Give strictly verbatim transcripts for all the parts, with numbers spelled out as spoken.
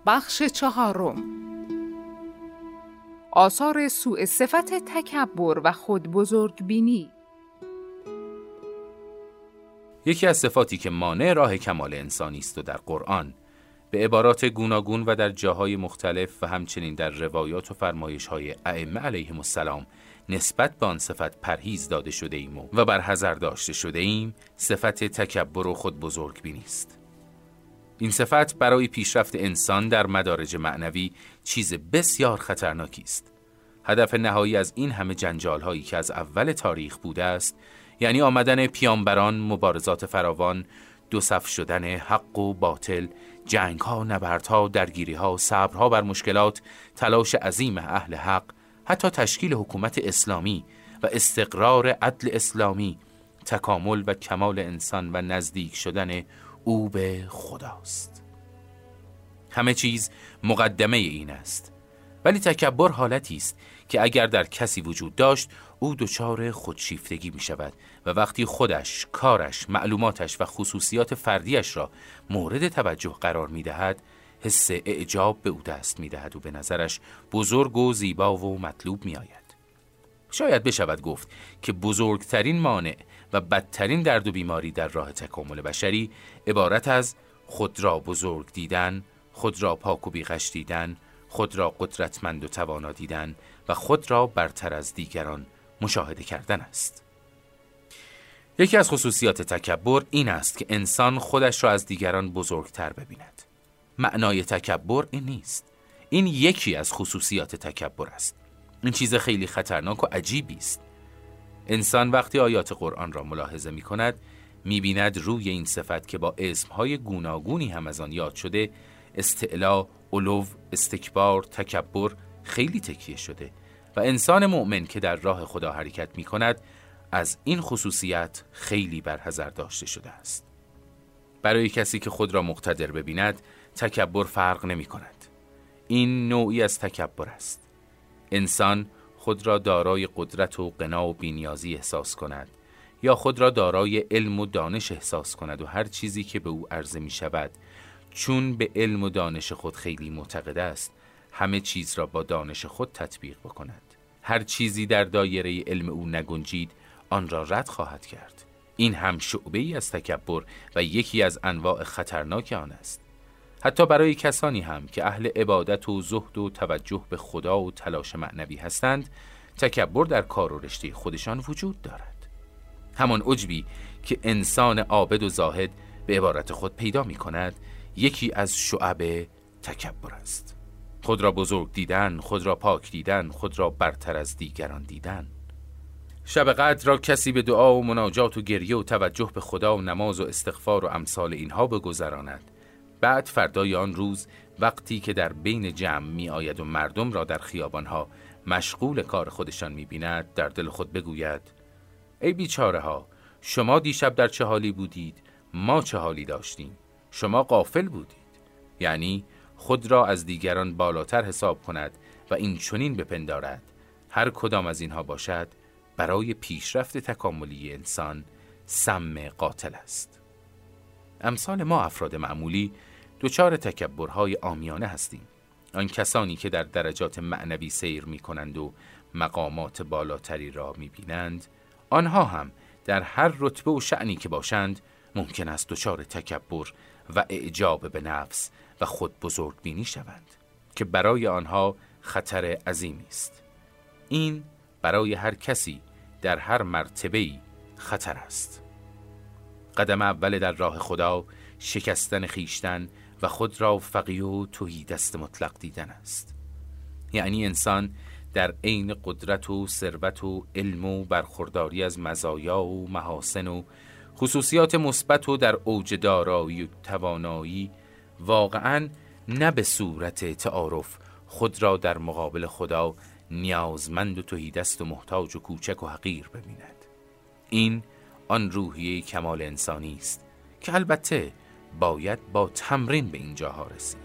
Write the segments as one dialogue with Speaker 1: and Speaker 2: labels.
Speaker 1: بخش چهارم. آثار سوء صفت تکبر و خود بزرگ بینی.
Speaker 2: یکی از صفاتی که مانع راه کمال انسانی است و در قرآن به عبارات گوناگون و در جاهای مختلف و همچنین در روایات و فرمایش‌های ائمه علیهم السلام نسبت به آن صفت پرهیز داده شده ایم و بر حذر داشته شده ایم، صفت تکبر و خود بزرگ بینی است. این صفت برای پیشرفت انسان در مدارج معنوی چیز بسیار خطرناکی است. هدف نهایی از این همه جنجال هایی که از اول تاریخ بوده است، یعنی آمدن پیامبران، مبارزات فراوان، دو صف شدن حق و باطل، جنگ ها، نبرد ها، درگیری ها، صبرها بر مشکلات، تلاش عظیم اهل حق، حتی تشکیل حکومت اسلامی و استقرار عدل اسلامی، تکامل و کمال انسان و نزدیک شدن او به خداست. همه چیز مقدمه این است. ولی تکبر حالتی است که اگر در کسی وجود داشت، او دچار خودشیفتگی می شود و وقتی خودش، کارش، معلوماتش و خصوصیات فردیش را مورد توجه قرار می دهد، حس اعجاب به او دست می دهد و به نظرش بزرگ و زیبا و مطلوب می آید. شاید بشود گفت که بزرگترین مانع و بدترین درد و بیماری در راه تکامل بشری عبارت از خود را بزرگ دیدن، خود را پاک و بیغش دیدن، خود را قدرتمند و توانا دیدن و خود را برتر از دیگران مشاهده کردن است. یکی از خصوصیات تکبر این است که انسان خودش را از دیگران بزرگتر ببیند. معنای تکبر این نیست. این یکی از خصوصیات تکبر است. این چیز خیلی خطرناک و عجیبی است. انسان وقتی آیات قرآن را ملاحظه می کند، می بیند روی این صفت که با اسمهای گوناگونی هم از آن یاد شده، استعلا، علو، استکبار، تکبر، خیلی تکیه شده و انسان مؤمن که در راه خدا حرکت می کند از این خصوصیت خیلی برحذر داشته شده است. برای کسی که خود را مقتدر ببیند، تکبر فرق نمی کند. این نوعی از تکبر است. انسان خود را دارای قدرت و غنا و بی‌نیازی احساس کند یا خود را دارای علم و دانش احساس کند و هر چیزی که به او عرضه می شود، چون به علم و دانش خود خیلی معتقد است، همه چیز را با دانش خود تطبیق بکند. هر چیزی در دایره علم او نگنجید، آن را رد خواهد کرد. این هم شعبه‌ای از تکبر و یکی از انواع خطرناک آن است. حتی برای کسانی هم که اهل عبادت و زهد و توجه به خدا و تلاش معنوی هستند، تکبر در کار و رشته خودشان وجود دارد. همان عجبی که انسان عابد و زاهد به عبارت خود پیدا می کند، یکی از شعب تکبر است. خود را بزرگ دیدن، خود را پاک دیدن، خود را برتر از دیگران دیدن. شب قدر را کسی به دعا و مناجات و گریه و توجه به خدا و نماز و استغفار و امثال اینها بگذراند. بعد فردای آن روز وقتی که در بین جمع می آید و مردم را در خیابانها مشغول کار خودشان می بیند، در دل خود بگوید: ای بیچاره ها، شما دیشب در چه حالی بودید؟ ما چه حالی داشتیم؟ شما غافل بودید. یعنی خود را از دیگران بالاتر حساب کند و این چنین بپندارد هر کدام از اینها باشد برای پیشرفت تکاملی انسان سم قاتل است. امثال ما افراد معمولی دچار تکبرهای عامیانه هستیم. آن کسانی که در درجات معنوی سیر می کنند و مقامات بالاتری را می بینند، آنها هم در هر رتبه و شأنی که باشند ممکن است دچار تکبر و اعجاب به نفس و خود بزرگ بینی شوند که برای آنها خطر عظیمی است. این برای هر کسی در هر مرتبه‌ای خطر است. قدم اول در راه خدا شکستن خیشتن و خود را فقیه و تهی دست مطلق دیدن است. یعنی انسان در عین قدرت و ثروت و علم و برخورداری از مزایا و محاسن و خصوصیات مثبت و در اوج دارایی و توانایی، واقعاً نه به صورت تعارف خود را در مقابل خدا نیازمند و تهیدست و محتاج و کوچک و حقیر ببیند. این آن روحیه کمال انسانی است که البته باید با تمرین به اینجاها رسید.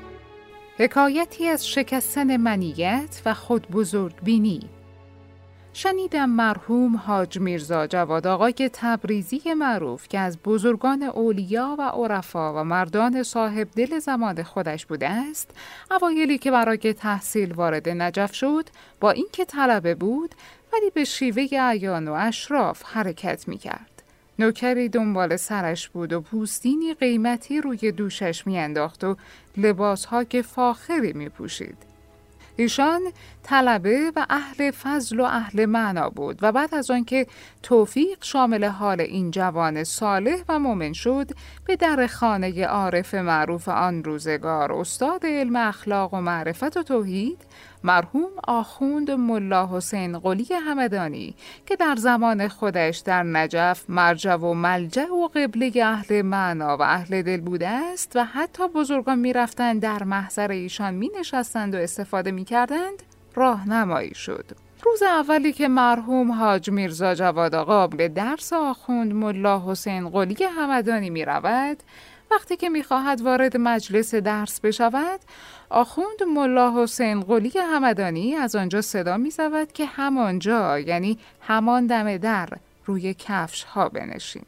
Speaker 1: حکایتی از شکستن منیت و خود بزرگ بینی. شنیدم مرحوم حاج میرزا جواد آقای تبریزی معروف که از بزرگان اولیا و عرفا و مردان صاحب دل زمان خودش بوده است، اوایلی که برای تحصیل وارد نجف شد، با اینکه طلبه بود ولی به شیوه اعیان و اشراف حرکت می‌کرد. نوکری دنبال سرش بود و پوستینی قیمتی روی دوشش می‌انداخت و لباس‌ها که فاخری می‌پوشید. ایشان طلبه و اهل فضل و اهل معنا بود و بعد از آنکه توفیق شامل حال این جوان صالح و مؤمن شد، به در خانه عارف معروف آن روزگار، استاد علم اخلاق و معرفت و توحید، مرحوم آخوند ملا حسین قلی همدانی که در زمان خودش در نجف مرجع و ملجأ و قبله اهل معنا و اهل دل بوده است و حتی بزرگان می رفتند در محضر ایشان می نشستند و استفاده می کردند، راهنمایی شد. روز اولی که مرحوم حاج میرزا جواد آقا به درس آخوند ملا حسین قلی همدانی می رود، وقتی که می خواهد وارد مجلس درس بشود، آخوند ملا حسین قلی همدانی از آنجا صدا می زود که همانجا، یعنی همان دم در، روی کفش ها بنشین.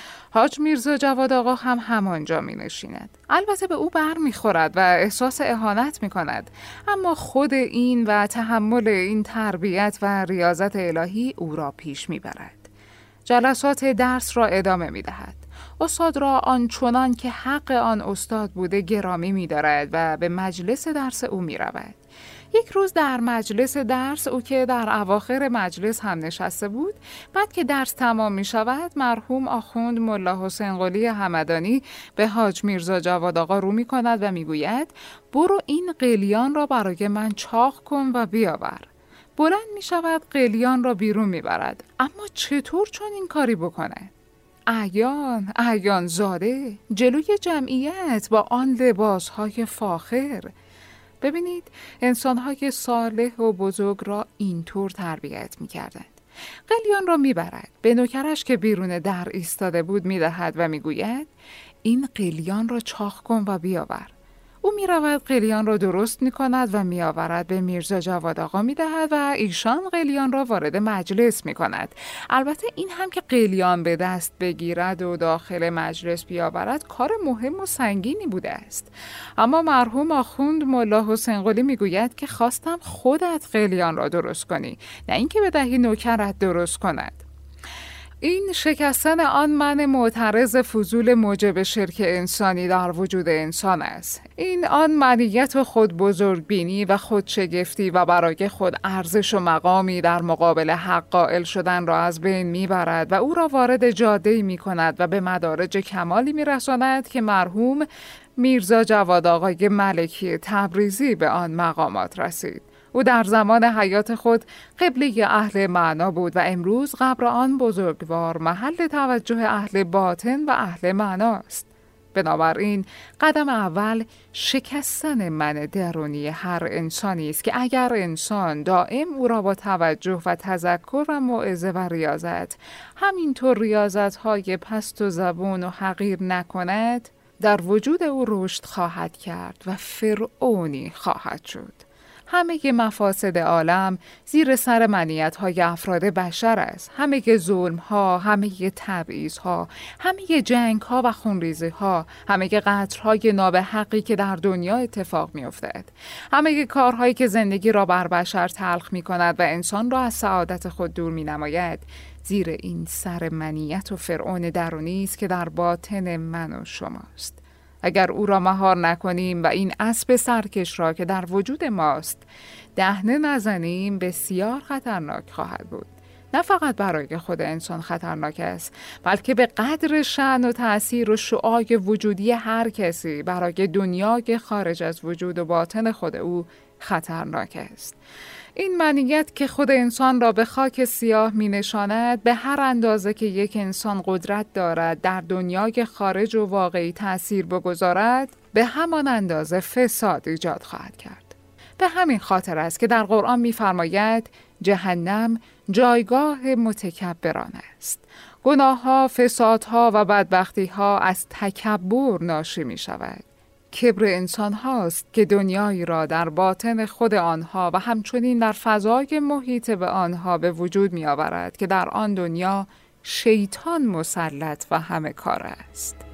Speaker 1: حاج میرزا جواد آقا هم همانجا می نشیند. البته به او بر می خورد و احساس اهانت می کند، اما خود این و تحمل این تربیت و ریاضت الهی او را پیش می برد. جلسات درس را ادامه می دهد. استاد را آنچنان که حق آن استاد بوده گرامی می دارد و به مجلس درس او می رود. یک روز در مجلس درس، او که در اواخر مجلس هم نشسته بود، بعد که درس تمام می شود، مرحوم آخوند ملا حسین قلی همدانی به حاج میرزا جواد آقا رو می کند و می گوید برو این قلیان را برای من چاق کن و بیاور. بلند می شود، قلیان را بیرون می برد. اما چطور چون این کاری بکنه؟ اعیان، اعیان زاده، جلوی جمعیت با آن لباسهای فاخر. ببینید، انسانهای صالح و بزرگ را اینطور تربیت می کردند. قلیان را می برد، به نوکرش که بیرون در ایستاده بود می دهد و می گوید این قلیان را چاق کن و بیاور. او می رود قلیان را درست می کند و می آورد به میرزا جواد آقا می دهد و ایشان قلیان را وارد مجلس می کند. البته این هم که قلیان به دست بگیرد و داخل مجلس بیاورد کار مهم و سنگینی بوده است. اما مرحوم آخوند ملا حسین قلی می گوید که خواستم خودت قلیان را درست کنی، نه اینکه بدهی نوکرت درست کند. این شکستن آن من معترض فضول موجب شرک انسانی در وجود انسان است. این آن منیت و خود بزرگبینی و خود شگفتی و برای خود ارزش و مقامی در مقابل حق قائل شدن را از بین میبرد و او را وارد جاده‌ای میکند و به مدارج کمالی میرساند که مرحوم میرزا جواد آقای ملکی تبریزی به آن مقامات رسید. او در زمان حیات خود قبله اهل معنا بود و امروز قبر آن بزرگوار محل توجه اهل باطن و اهل معناست. بنابراین قدم اول شکستن من درونی هر انسانی است که اگر انسان دائم او را با توجه و تذکر و موعظه و ریاضت، همینطور ریاضت‌های پست و زبون و حقیر نکند، در وجود او رشد خواهد کرد و فرعونی خواهد شد. همه مفاسد عالم زیر سر منیت‌های افراد بشر است. همه ظلم‌ها، همه تبعیض‌ها، همه جنگ‌ها و خونریزی‌ها، همه قتل‌های نابحقی که در دنیا اتفاق می‌افتد، همه کارهایی که زندگی را بر بشر تلخ می‌کند و انسان را از سعادت خود دور می‌نماید، زیر این سر منیت و فرعون درونی است که در باطن من و شماست. اگر او را مهار نکنیم و این اسب سرکش را که در وجود ماست دهنه نزنیم، بسیار خطرناک خواهد بود. نه فقط برای خود انسان خطرناک است، بلکه به قدر شأن و تأثیر و شعاع وجودی هر کسی برای دنیای خارج از وجود و باطن خود او خطرناک است. این منیت که خود انسان را به خاک سیاه می نشاند، به هر اندازه که یک انسان قدرت دارد در دنیای خارج و واقعی تأثیر بگذارد، به همان اندازه فساد ایجاد خواهد کرد. به همین خاطر است که در قرآن می فرماید جهنم جایگاه متکبران است. گناه‌ها، فسادها و بدبختی‌ها از تکبر ناشی می شود. کبر انسان هاست که دنیایی را در باطن خود آنها و همچنین در فضای محیط به آنها به وجود می آورد که در آن دنیا شیطان مسلط و همه کار است.